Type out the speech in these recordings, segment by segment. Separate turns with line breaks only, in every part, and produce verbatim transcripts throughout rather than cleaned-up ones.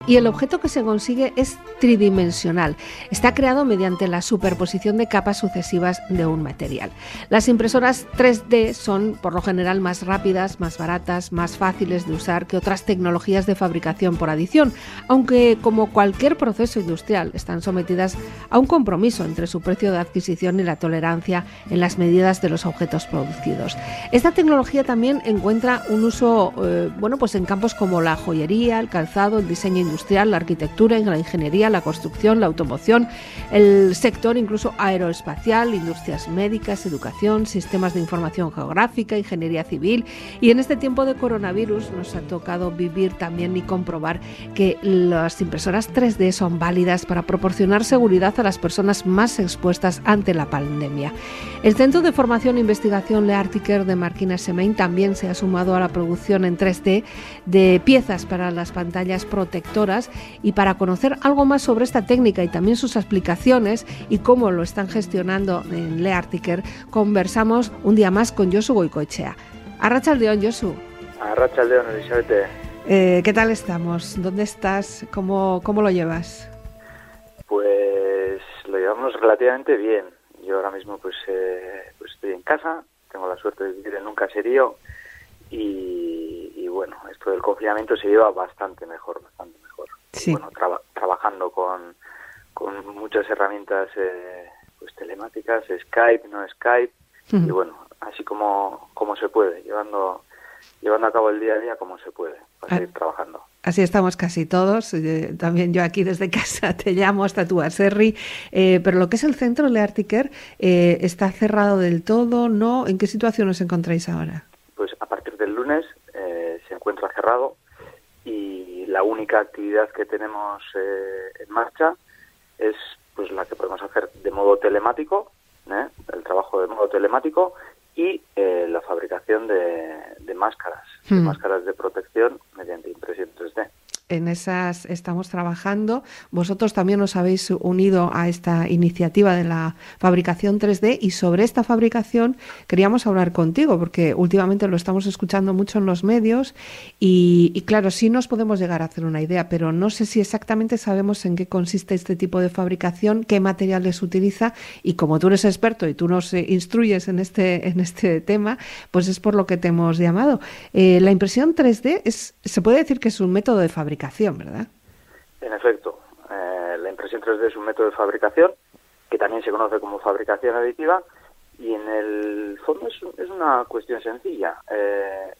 y el objeto que se consigue es tridimensional. Está creado mediante la superposición de capas sucesivas de un material. Las impresoras tres D son, por lo general, más rápidas, más baratas, más fáciles de usar que otras tecnologías de fabricación por adición, aunque, como cualquier proceso industrial, están sometidas a un compromiso entre su precio de adquisición y la tolerancia en las medidas de los objetos producidos. Esta tecnología también encuentra un uso eh, bueno, pues en campos como la joyería, el calzado, el diseño industrial, industrial, la arquitectura, la ingeniería, la construcción, la automoción, el sector incluso aeroespacial, industrias médicas, educación, sistemas de información geográfica, ingeniería civil. Y en este tiempo de coronavirus nos ha tocado vivir también y comprobar que las impresoras tres D son válidas para proporcionar seguridad a las personas más expuestas ante la pandemia. El Centro de Formación e Investigación Leartiker de Marquina-Semain también se ha sumado a la producción en tres D de piezas para las pantallas protectoras. Y para conocer algo más sobre esta técnica y también sus aplicaciones y cómo lo están gestionando en Leartiker, conversamos un día más con Josu Goicoechea. Arratsaldeon, Josu.
Arratsaldeon, Elizabeth.
Eh, ¿Qué tal estamos? ¿Dónde estás? ¿Cómo, cómo lo llevas?
Pues lo llevamos relativamente bien. Yo ahora mismo pues, eh, pues estoy en casa, tengo la suerte de vivir en un caserío y, y bueno, esto del confinamiento se lleva bastante mejor, bastante mejor.
Sí.
Bueno, traba, trabajando con, con muchas herramientas eh, pues telemáticas, Skype, no Skype, uh-huh. Y bueno, así como, como se puede, llevando llevando a cabo el día a día como se puede, para seguir ah. trabajando.
Así estamos casi todos, eh, también yo aquí desde casa te llamo hasta tú a Serri, eh, pero lo que es el centro Leartiker, eh, ¿está cerrado del todo? ¿No? ¿En qué situación os encontráis ahora?
Pues a partir del lunes eh, se encuentra cerrado y la única actividad que tenemos eh, en marcha es pues la que podemos hacer de modo telemático, ¿eh? el trabajo de modo telemático y eh, la fabricación de, de máscaras, hmm. de máscaras de protección mediante impresión tres D.
En esas estamos trabajando. Vosotros también os habéis unido a esta iniciativa de la fabricación tres D y sobre esta fabricación queríamos hablar contigo porque últimamente lo estamos escuchando mucho en los medios y, y claro, sí nos podemos llegar a hacer una idea, pero no sé si exactamente sabemos en qué consiste este tipo de fabricación, qué materiales utiliza y como tú eres experto y tú nos instruyes en este, en este tema, pues es por lo que te hemos llamado. Eh, la impresión tres D es, se puede decir que es un método de fabricación, ¿verdad?
En efecto, eh, la impresión tres D es un método de fabricación que también se conoce como fabricación aditiva y en el fondo es, es una cuestión sencilla. Eh,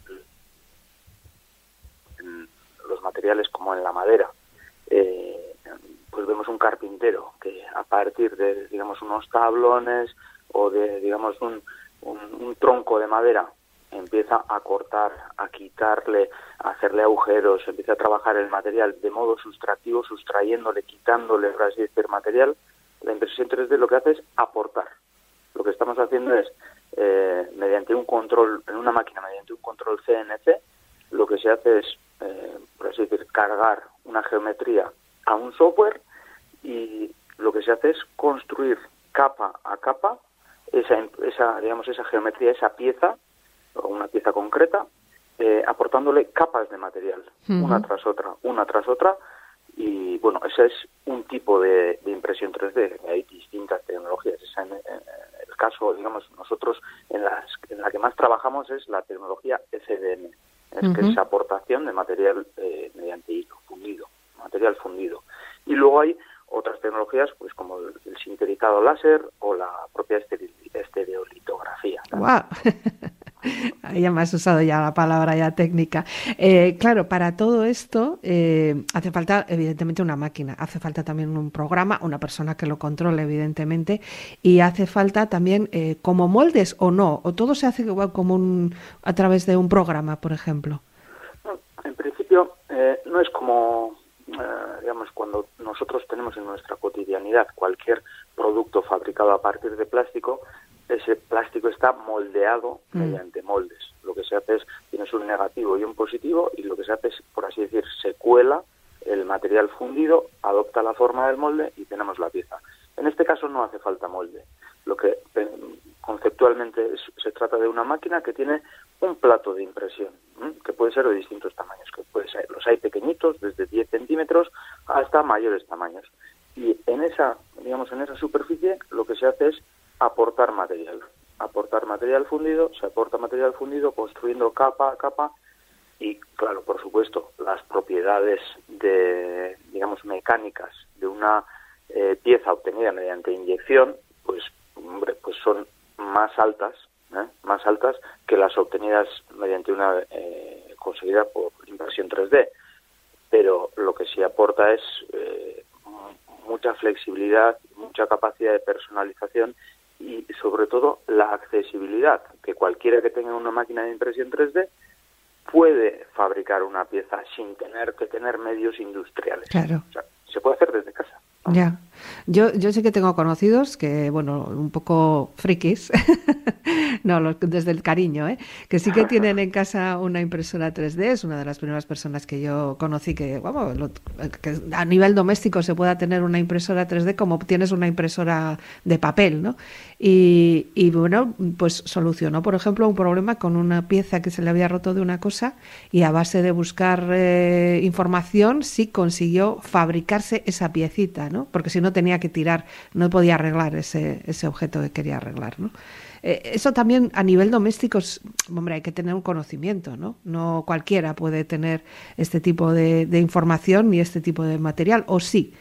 en los materiales como en la madera, eh, pues vemos un carpintero que a partir de, digamos, unos tablones o de, digamos, un, un, un tronco de madera empieza a cortar, a quitarle, a hacerle agujeros, empieza a trabajar el material de modo sustractivo, sustrayéndole, quitándole, por así decir, material. La impresión tres D lo que hace es aportar. Lo que estamos haciendo es, eh, mediante un control, en una máquina, mediante un control C N C, lo que se hace es, eh, por así decir, cargar una geometría a un software y lo que se hace es construir capa a capa esa, esa digamos, esa geometría, esa pieza, o una pieza concreta, eh, aportándole capas de material, uh-huh. una tras otra, una tras otra, y bueno, ese es un tipo de, de impresión tres D, hay distintas tecnologías, esa en, en el caso, digamos, nosotros en, las, en la que más trabajamos es la tecnología F D M, es uh-huh. que es aportación de material eh, mediante hilo, fundido, material fundido, y luego hay otras tecnologías, pues como el, el sinterizado láser o la propia estereolitografía.
¡Wow! Ahí ya me has usado ya la palabra ya técnica. Eh, claro, para todo esto eh, hace falta evidentemente una máquina, hace falta también un programa, una persona que lo controle evidentemente y hace falta también eh, como moldes o no, o todo se hace igual como un, a través de un programa, por ejemplo.
En principio eh, no es como, eh, digamos, cuando nosotros tenemos en nuestra cotidianidad cualquier producto fabricado a partir de plástico, ese plástico está moldeado mm. mediante moldes. Lo que se hace es, tienes un negativo y un positivo, y lo que se hace es, por así decir, se cuela el material fundido, adopta la forma del molde y tenemos la pieza. En este caso no hace falta molde. Lo que eh, conceptualmente es, se trata de una máquina que tiene un plato de impresión, ¿eh? que puede ser de distintos tamaños, que puede ser, los hay pequeñitos, desde diez centímetros hasta mayores tamaños. Y en esa, digamos, en esa superficie lo que se hace es aportar material. Aportar material fundido, se aporta material fundido construyendo capa a capa y, claro, por supuesto, las propiedades de, digamos, mecánicas de una eh, pieza obtenida mediante inyección, pues, hombre, pues son más altas, ¿eh? más altas que las obtenidas mediante una eh, conseguida por impresión tres D. Pero lo que sí aporta es eh, mucha flexibilidad, mucha capacidad de personalización y sobre todo la accesibilidad, que cualquiera que tenga una máquina de impresión tres D puede fabricar una pieza sin tener que tener medios industriales.
Claro.
O sea, se puede hacer desde casa.
Ya. Yo, yo sí que tengo conocidos que, bueno, un poco frikis, no, los, desde el cariño, ¿eh? que sí que tienen en casa una impresora tres D. Es una de las primeras personas que yo conocí que, vamos, lo, que a nivel doméstico se pueda tener una impresora tres D como tienes una impresora de papel, ¿no? Y, y bueno, pues solucionó, por ejemplo, un problema con una pieza que se le había roto de una cosa y a base de buscar eh, información sí consiguió fabricarse esa piecita, ¿no? Porque si no tenía que tirar, no podía arreglar ese, ese objeto que quería arreglar, ¿no? Eh, eso también a nivel doméstico, hombre, hay que tener un conocimiento, ¿no? No cualquiera puede tener este tipo de, de información ni este tipo de material, ¿o sí?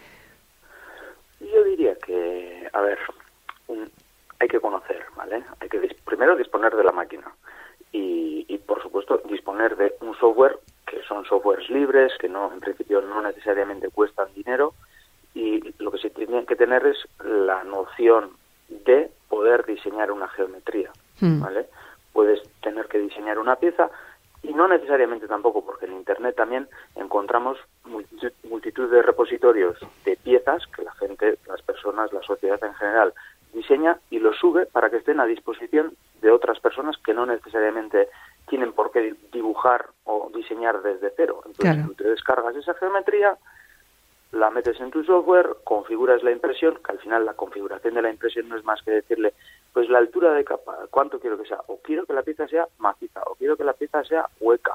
Yo diría que, a ver, un, hay que conocer, ¿vale? Hay que dis- primero disponer de la máquina y, y, por supuesto, disponer de un software que son softwares libres, que no, en principio no necesariamente cuestan dinero, y lo que se tiene que tener es la noción de poder diseñar una geometría, ¿vale? Mm. Puedes tener que diseñar una pieza y no necesariamente tampoco, porque en Internet también encontramos multitud, multitud de repositorios de piezas que la gente, las personas, la sociedad en general diseña y los sube para que estén a disposición de otras personas que no necesariamente tienen por qué dibujar o diseñar desde cero. Entonces, claro, tú te descargas esa geometría, la metes en tu software, configuras la impresión, que al final la configuración de la impresión no es más que decirle, pues la altura de capa, cuánto quiero que sea, o quiero que la pieza sea maciza, o quiero que la pieza sea hueca.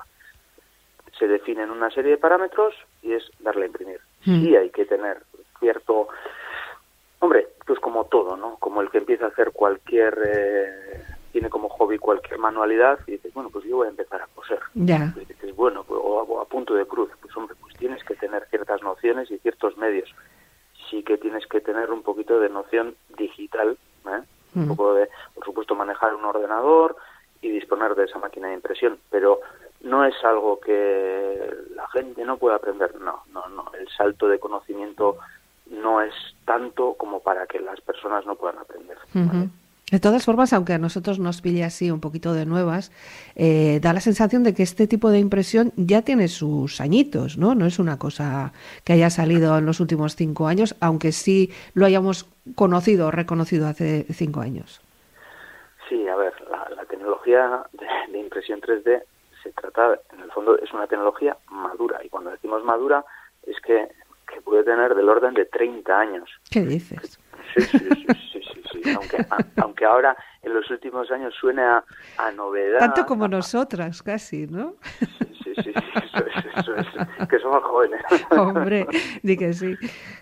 Se definen una serie de parámetros y es darle a imprimir. Mm. Sí hay que tener cierto... Hombre, pues como todo, ¿no? Como el que empieza a hacer cualquier... Eh, tiene como hobby cualquier manualidad y dices, bueno, pues yo voy a empezar a coser. Ya. Y dices, bueno, pues, o, o a punto de cruz. Pues hombre, pues tienes que tener ciertas nociones y ciertos medios. Sí que tienes que tener un poquito de noción digital, ¿eh? Mm. Un poco de, por supuesto, manejar un ordenador y disponer de esa máquina de impresión, pero no es algo que la gente no pueda aprender. No, no, no. El salto de conocimiento no es tanto como para que las personas no puedan aprender, ¿vale? Uh-huh.
De todas formas, aunque a nosotros nos pille así un poquito de nuevas, eh, da la sensación de que este tipo de impresión ya tiene sus añitos, ¿no? No es una cosa que haya salido en los últimos cinco años, aunque sí lo hayamos conocido o reconocido hace cinco años.
Sí, a ver, la, la tecnología de, de impresión tres D se trata, en el fondo, es una tecnología madura. Y cuando decimos madura, es que, que puede tener del orden de treinta años.
¿Qué dices?
Sí, sí, sí, sí, sí, sí. Aunque, a, aunque ahora en los últimos años suene a, a novedad.
Tanto como a, nosotras, casi, ¿no?
Sí, sí, sí, sí, eso es, eso es, que somos jóvenes.
Hombre, di que sí.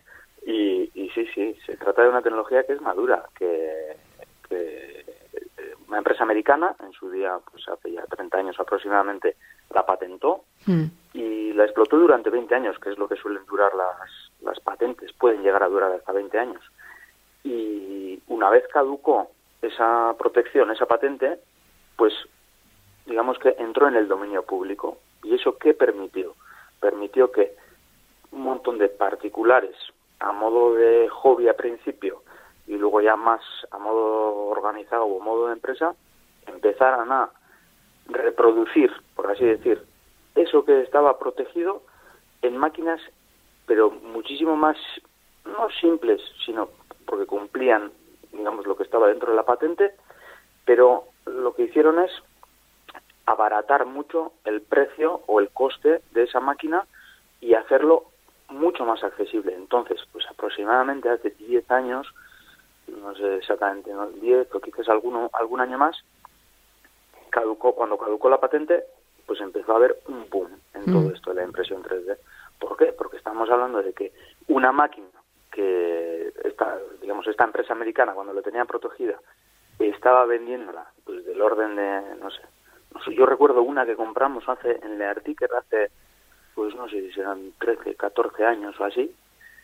Y, y sí, sí, se trata de una tecnología que es madura, que, que una empresa americana, en su día, pues hace ya treinta años aproximadamente, la patentó mm. y la explotó durante veinte años, que es lo que suelen durar las, las patentes, pueden llegar a durar hasta veinte años. Y una vez caducó esa protección, esa patente, pues digamos que entró en el dominio público. ¿Y eso qué permitió? Permitió que un montón de particulares, a modo de hobby a principio, y luego ya más a modo organizado o modo de empresa, empezaran a reproducir, por así decir, eso que estaba protegido en máquinas, pero muchísimo más, no simples, sino porque cumplían, digamos, lo que estaba dentro de la patente, pero lo que hicieron es abaratar mucho el precio o el coste de esa máquina y hacerlo mucho más accesible. Entonces, pues aproximadamente hace diez años, no sé exactamente, ¿no? diez o quizás alguno, algún año más, caducó, cuando caducó la patente, pues empezó a haber un boom en todo
Mm.
esto de la impresión tres D. ¿Por qué? Porque estamos hablando de que una máquina que esta, digamos, esta empresa americana, cuando la tenía protegida, estaba vendiéndola pues del orden de, no sé, no sé, yo recuerdo una que compramos hace en Le Artiker hace, pues no sé si serán trece, catorce años o así,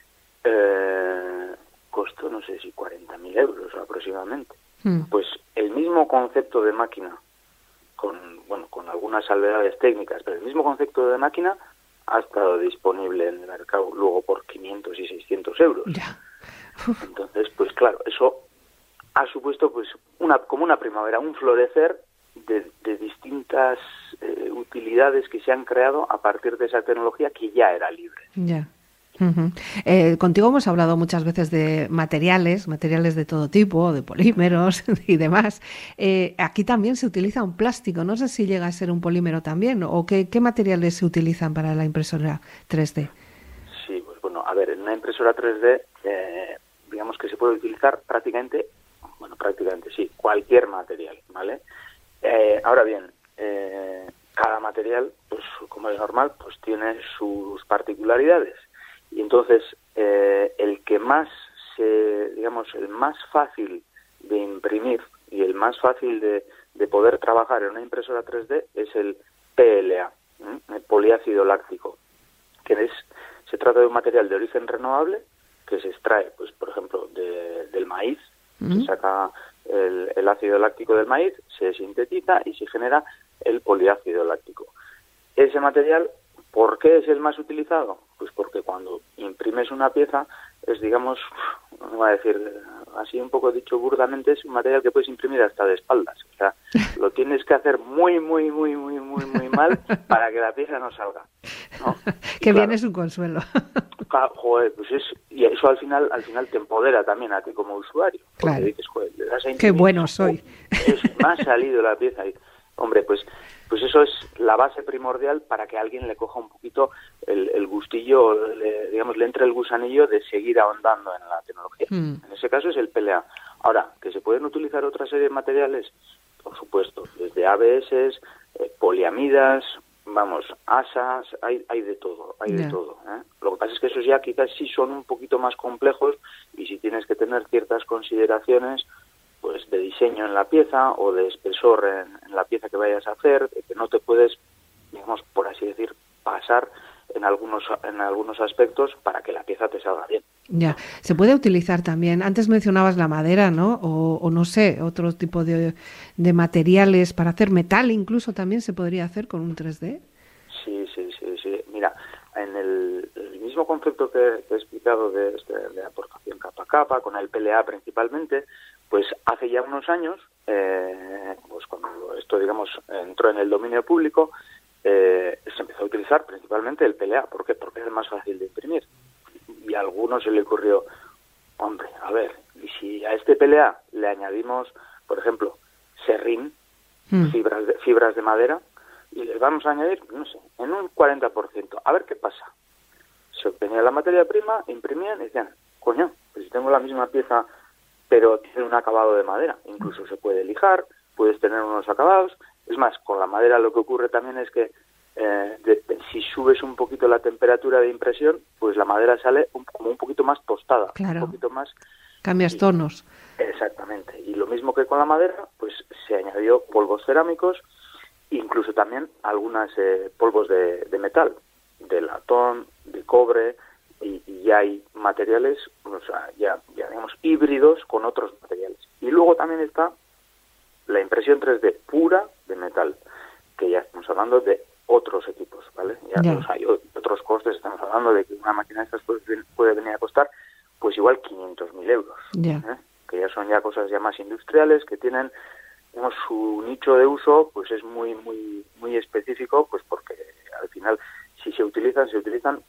eh, costó no sé si cuarenta mil euros aproximadamente.
Mm.
Pues el mismo concepto de máquina, con bueno con algunas salvedades técnicas, pero el mismo concepto de máquina ha estado disponible en el mercado luego por quinientos y seiscientos euros.
Ya.
Entonces, pues claro, eso ha supuesto pues una como una primavera, un florecer de, de distintas eh, utilidades que se han creado a partir de esa tecnología que ya era libre.
Ya. Ujú. Eh, contigo hemos hablado muchas veces de materiales, materiales de todo tipo, de polímeros y demás. Eh, aquí también se utiliza un plástico. No sé si llega a ser un polímero también, o qué, qué materiales se utilizan para la impresora tres D.
Sí, pues bueno, a ver, en una impresora tres D, eh, digamos que se puede utilizar prácticamente, bueno, prácticamente sí, cualquier material, ¿vale? Eh, ahora bien, eh, cada material, pues como es normal, pues tiene sus particularidades. Y entonces, eh, el que más, se, digamos, el más fácil de imprimir y el más fácil de, de poder trabajar en una impresora tres D es el P L A, ¿eh? El poliácido láctico, que es, se trata de un material de origen renovable que se extrae, pues por ejemplo, de, del maíz,
¿Mm?
se saca el, el ácido láctico del maíz, se sintetiza y se genera el poliácido láctico. Ese material, ¿por qué es el más utilizado? Pues porque cuando imprimes una pieza es, digamos, no voy a decir así un poco dicho burdamente, es un material que puedes imprimir hasta de espaldas. O sea, lo tienes que hacer muy, muy, muy, muy, muy, muy mal para que la pieza no salga, ¿no?
Que
Y
bien
claro,
es un consuelo.
claro, joder, pues es, y eso al final, al final te empodera también a ti como usuario. Porque
Claro.
dices, joder, le das a
Qué
imprimir,
bueno soy.
es, me ha salido la pieza y, hombre, pues pues eso es la base primordial para que a alguien le coja un poquito el, el gustillo, le, digamos, le entre el gusanillo de seguir ahondando en la tecnología.
Mm.
En ese caso es el P L A. Ahora, que se pueden utilizar otra serie de materiales, por supuesto, desde A B S, eh, poliamidas, vamos, asas, hay, hay de todo, hay
Ya.
de todo, ¿eh? Lo que pasa es que esos ya quizás sí son un poquito más complejos y si tienes que tener ciertas consideraciones pues de diseño en la pieza o de espesor en, en la pieza que vayas a hacer, de que no te puedes, digamos, por así decir, pasar en algunos en algunos aspectos para que la pieza te salga bien.
Ya, se puede utilizar también. Antes mencionabas la madera, ¿no? O, o no sé, otro tipo de, de materiales para hacer metal, incluso también se podría hacer con un tres D.
Sí, sí, sí, sí. Mira, en el, el mismo concepto que, que he explicado de, de, de aportación capa a capa, con el P L A principalmente, pues hace ya unos años, eh, pues cuando esto, digamos, entró en el dominio público, eh, se empezó a utilizar principalmente el P L A. ¿Por qué? Porque es el más fácil de imprimir. Y a algunos se le ocurrió, hombre, a ver, y si a este P L A le añadimos, por ejemplo, serrín,
Mm.
fibras de, fibras de madera, y les vamos a añadir, no sé, en un cuarenta por ciento, a ver qué pasa. Se obtenía la materia prima, imprimían y decían, coño, pues si tengo la misma pieza, pero tiene un acabado de madera, incluso se puede lijar, puedes tener unos acabados. Es más, con la madera lo que ocurre también es que eh, de, si subes un poquito la temperatura de impresión, pues la madera sale un, como un poquito más tostada,
Claro.
un poquito más...
Cambias
y-
tonos.
Exactamente. Y lo mismo que con la madera, pues se añadió polvos cerámicos, incluso también algunos eh, polvos de, de metal, de latón, de cobre, y, y ya hay materiales, o sea, ya, ya digamos, híbridos con otros materiales. Y luego también está la impresión tres D pura de metal, que ya estamos hablando de otros equipos, ¿vale? Ya,
Ya.
o sea, hay otros costes, estamos hablando de que una máquina de estas puede, puede venir a costar pues igual quinientos mil euros,
Ya.
¿eh? Que ya son ya cosas ya más industriales, que tienen, digamos, su nicho de uso pues es muy muy muy específico, pues porque al final si se utilizan, se utilizan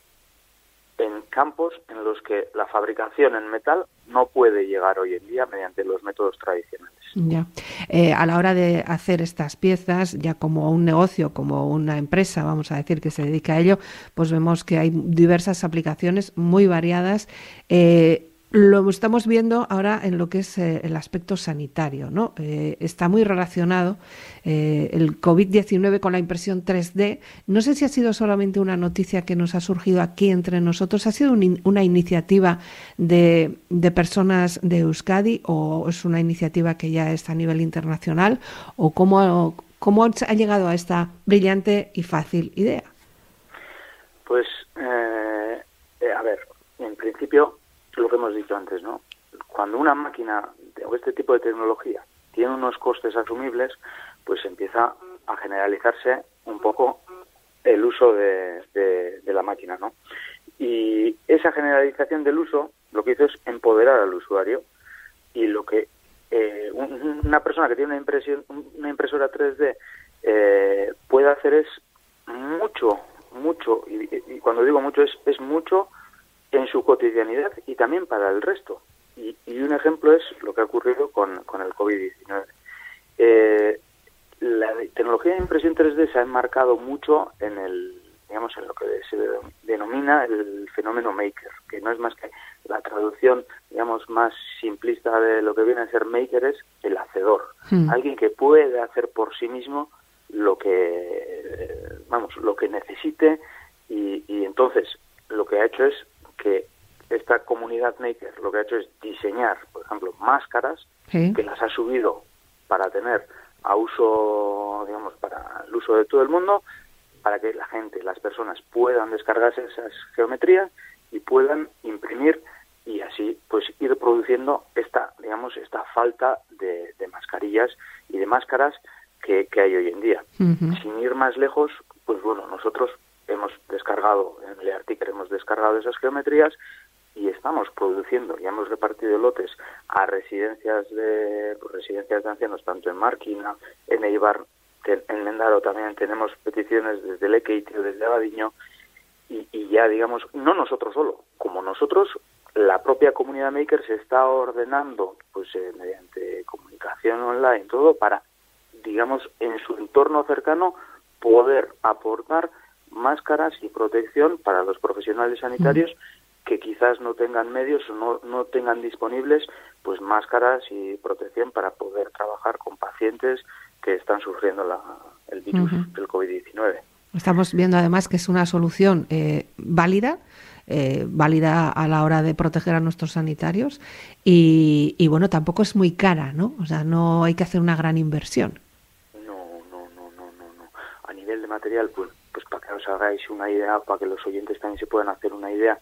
en campos en los que la fabricación en metal no puede llegar hoy en día mediante los métodos tradicionales.
Ya. Eh, a la hora de hacer estas piezas, ya como un negocio, como una empresa, vamos a decir, que se dedica a ello, pues vemos que hay diversas aplicaciones muy variadas. Eh, lo estamos viendo ahora en lo que es eh, el aspecto sanitario, ¿no? Eh, está muy relacionado eh, el COVID diecinueve con la impresión tres D. No sé si ha sido solamente una noticia que nos ha surgido aquí entre nosotros, ha sido un, una iniciativa de, de personas de Euskadi o es una iniciativa que ya está a nivel internacional, o cómo, cómo ha llegado a esta brillante y fácil idea.
Pues, eh, eh, a ver, en principio, lo que hemos dicho antes, ¿no? Cuando una máquina o este tipo de tecnología tiene unos costes asumibles, pues empieza a generalizarse un poco el uso de, de, de la máquina, ¿no? Y esa generalización del uso lo que hizo es empoderar al usuario, y lo que eh, un, una persona que tiene una impresión, una impresora tres D eh, puede hacer es mucho, mucho, y, y cuando digo mucho es, es mucho en su cotidianidad y también para el resto. Y, y un ejemplo es lo que ha ocurrido con, con el COVID diecinueve. Eh, la tecnología de impresión tres D se ha enmarcado mucho en el, digamos, en lo que se denomina el fenómeno maker, que no es más que la traducción, digamos, más simplista de lo que viene a ser maker es el hacedor, hmm. alguien que puede hacer por sí mismo lo que, vamos, lo que necesite, y, y entonces lo que ha hecho es que esta comunidad maker lo que ha hecho es diseñar, por ejemplo, máscaras, ¿sí?, que las ha subido para tener a uso, digamos, para el uso de todo el mundo, para que la gente, las personas puedan descargarse esas geometrías y puedan imprimir, y así pues ir produciendo esta, digamos, esta falta de, de mascarillas y de máscaras que, que hay hoy en día. Uh-huh. Sin ir más lejos, pues bueno, nosotros hemos descargado, en el Artiker hemos descargado esas geometrías y estamos produciendo, ya hemos repartido lotes a residencias de pues, residencias de ancianos, tanto en Marquina, en Eibar, en Mendaro también tenemos peticiones desde Lequeitio, o desde Abadiño, y, y ya digamos, no nosotros solo, como nosotros, la propia comunidad maker se está ordenando pues eh, mediante comunicación online, todo para, digamos, en su entorno cercano poder aportar máscaras y protección para los profesionales sanitarios mm. que quizás no tengan medios o no, no tengan disponibles pues máscaras y protección para poder trabajar con pacientes que están sufriendo la, el virus uh-huh. del COVID diecinueve.
Estamos viendo además que es una solución eh, válida, eh, válida a la hora de proteger a nuestros sanitarios y, y bueno, tampoco es muy cara, ¿no? O sea, no hay que hacer una gran inversión.
No, no, no, no, no, no. A nivel de material, pues, pues para que os hagáis una idea, para que los oyentes también se puedan hacer una idea,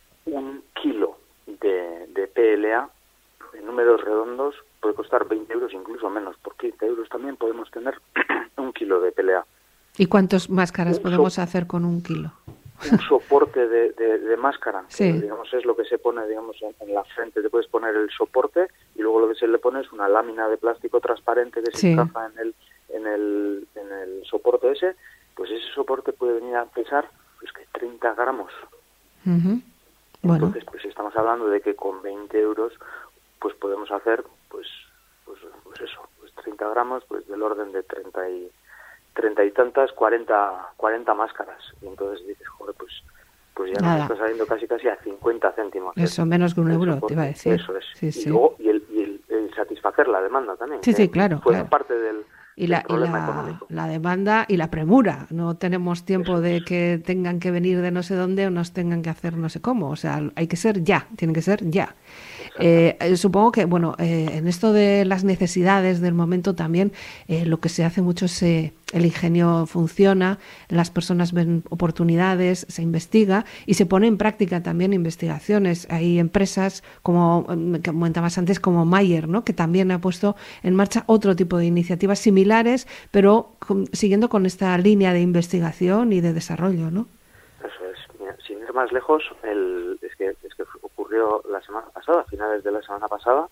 un kilo de, de P L A en números redondos puede costar veinte euros, incluso menos. Por quince euros también podemos tener un kilo de P L A.
¿Y cuántas máscaras un podemos so- hacer con un kilo?
Un soporte de, de, de máscara,
sí.
que digamos es lo que se pone, digamos, en, en la frente. Te puedes poner el soporte y luego lo que se le pone es una lámina de plástico transparente que se sí. encaja en el, en el en el soporte ese. Pues ese soporte puede venir a pesar pues que treinta gramos.
Uh-huh. Bueno.
Entonces, pues estamos hablando de que con veinte euros pues podemos hacer, pues pues, pues eso, pues treinta gramos, pues del orden de treinta y treinta y tantas, cuarenta, cuarenta máscaras. Y entonces dices, joder, pues pues ya Nada. nos está saliendo casi casi a cincuenta céntimos.
Eso, menos que un euro, soporte. Te iba a decir.
Eso es.
Sí,
y
sí.
luego, y, el, y el, el satisfacer la demanda también.
Sí, sí, claro.
Fue
claro.
parte del...
Y la, y la, la demanda y la premura. No tenemos tiempo Eso de es. que tengan que venir de no sé dónde o nos tengan que hacer no sé cómo. O sea, hay que ser ya, tiene que ser ya. Eh, supongo que, bueno, eh, en esto de las necesidades del momento también, eh, lo que se hace mucho es eh, el ingenio funciona, las personas ven oportunidades, se investiga y se pone en práctica también investigaciones. Hay empresas, como que comentabas antes, como Mayer, ¿no?, que también ha puesto en marcha otro tipo de iniciativas similares, pero con, siguiendo con esta línea de investigación y de desarrollo, ¿no?
Eso es. Mira, sin ir más lejos, el, es que es que ocurrió la semana pasada, a finales de la semana pasada,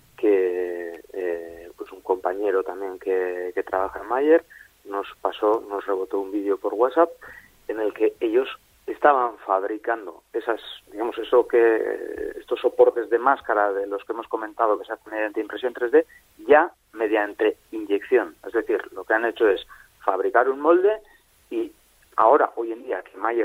que eh, pues un compañero también que, que trabaja en Mayer nos pasó, nos rebotó un vídeo por WhatsApp en el que ellos estaban fabricando esas, digamos, eso que estos soportes de máscara de los que hemos comentado que se hacen mediante impresión tres D, ya mediante inyección. Es decir, lo que han hecho es fabricar un molde y ahora, hoy en día, que Mayer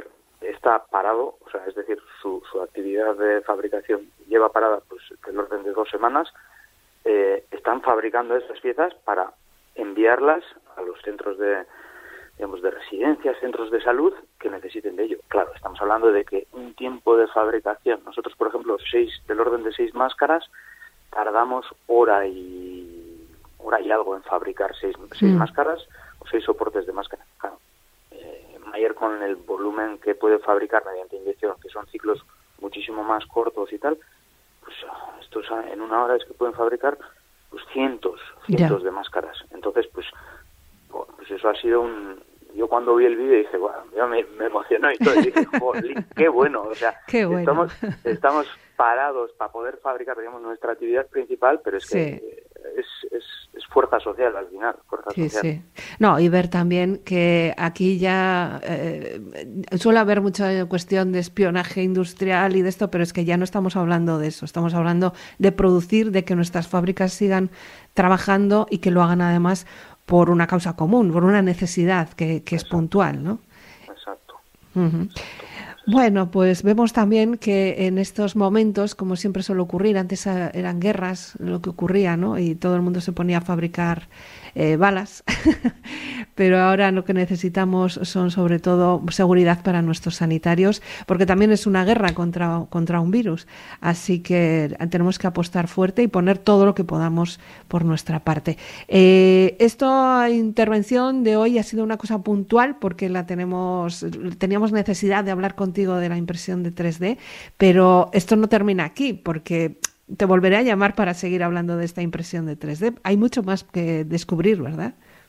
está parado, o sea, es decir, su, su actividad de fabricación lleva parada pues del orden de dos semanas. Eh, están fabricando estas piezas para enviarlas a los centros de, digamos, de residencias, centros de salud que necesiten de ello. Claro, estamos hablando de que un tiempo de fabricación, nosotros, por ejemplo, seis del orden de seis máscaras, tardamos hora y hora y algo en fabricar seis, seis mm. máscaras o seis soportes de máscara. Claro. Eh, Mayer, con el volumen que puede fabricar mediante inyección, que son ciclos muchísimo más cortos y tal, pues estos en una hora es que pueden fabricar pues cientos, cientos yeah. de máscaras. Entonces, pues, pues eso ha sido un... Yo cuando vi el vídeo dije, bueno, yo me, me emocionó y todo, y dije, joder, qué bueno, o sea,
qué bueno.
estamos, estamos parados para poder fabricar, digamos, nuestra actividad principal, pero es que
sí.
es, es, es fuerza social al final, fuerza
sí,
social.
Sí. No, y ver también que aquí ya eh, suele haber mucha cuestión de espionaje industrial y de esto, pero es que ya no estamos hablando de eso, estamos hablando de producir, de que nuestras fábricas sigan trabajando y que lo hagan además por una causa común, por una necesidad que, que es puntual, ¿no?
Exacto.
Uh-huh. Bueno, pues vemos también que en estos momentos, como siempre suele ocurrir, antes eran guerras lo que ocurría, ¿no? Y todo el mundo se ponía a fabricar eh, balas, pero ahora lo que necesitamos son sobre todo seguridad para nuestros sanitarios, porque también es una guerra contra, contra un virus, así que tenemos que apostar fuerte y poner todo lo que podamos por nuestra parte. Eh, esta intervención de hoy ha sido una cosa puntual porque la tenemos, teníamos necesidad de hablar contigo de la impresión de tres D, pero esto no termina aquí, porque te volveré a llamar para seguir hablando de esta impresión de tres D. Hay mucho más que descubrir, ¿verdad?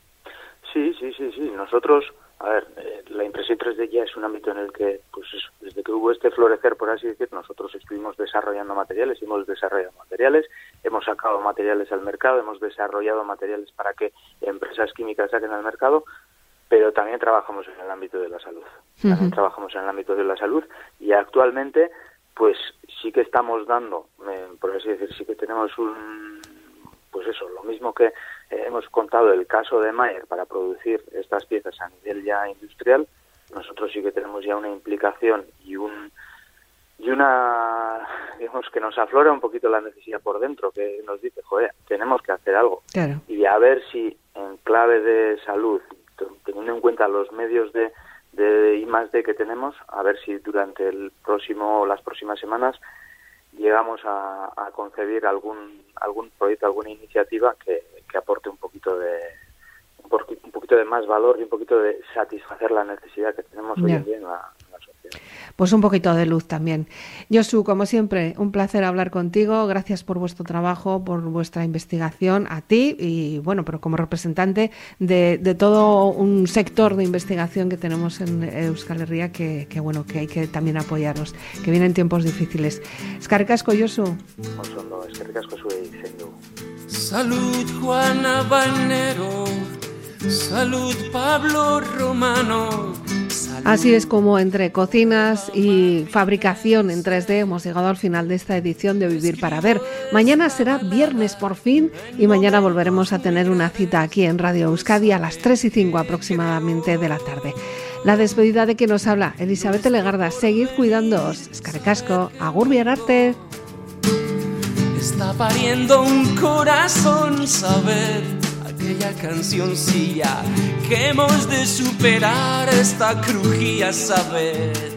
Sí, sí, sí, sí. Nosotros, a ver, eh, la impresión tres D ya es un ámbito en el que, pues eso, desde que hubo este florecer, por así decir, nosotros estuvimos desarrollando materiales, hemos desarrollado materiales, hemos sacado materiales al mercado, hemos desarrollado materiales para que empresas químicas saquen al mercado, pero también trabajamos en el ámbito de la salud. También uh-huh. trabajamos en el ámbito de la salud y actualmente, pues sí que estamos dando, eh, por así decir, sí que tenemos un, pues eso, lo mismo que eh, hemos contado el caso de Mayer para producir estas piezas a nivel ya industrial, nosotros sí que tenemos ya una implicación y un y una, digamos, que nos aflora un poquito la necesidad por dentro, que nos dice, joder, tenemos que hacer algo.
Claro.
Y a ver si en clave de salud, teniendo en cuenta los medios de, de I más D que tenemos, a ver si durante el próximo, las próximas semanas llegamos a, a concebir algún algún proyecto, alguna iniciativa que, que aporte un poquito de un, por, un poquito de más valor y un poquito de satisfacer la necesidad que tenemos hoy
yeah.
en día en la, en la sociedad.
Pues un poquito de luz también. Josu, como siempre, un placer hablar contigo. Gracias por vuestro trabajo, por vuestra investigación, a ti y, bueno, pero como representante de, de todo un sector de investigación que tenemos en Euskal Herria, que, que, bueno, que hay que también apoyarlos, que vienen tiempos difíciles. Eskerrik asko, Josu.
Osondo, eskerrik asko zuei zendu.
Salud, Juana Banero. Salud, Pablo Romano.
Así es como entre cocinas y fabricación en tres D hemos llegado al final de esta edición de Vivir para Ver. Mañana será viernes por fin y mañana volveremos a tener una cita aquí en Radio Euskadi a las tres y cinco aproximadamente de la tarde. La despedida de quien nos habla, Elizabeth Legarda. Seguid cuidándoos. Eskerrik asko, agur bihar arte.
Está pariendo un corazón saber aquella cancioncilla que hemos de superar esta crujía saber.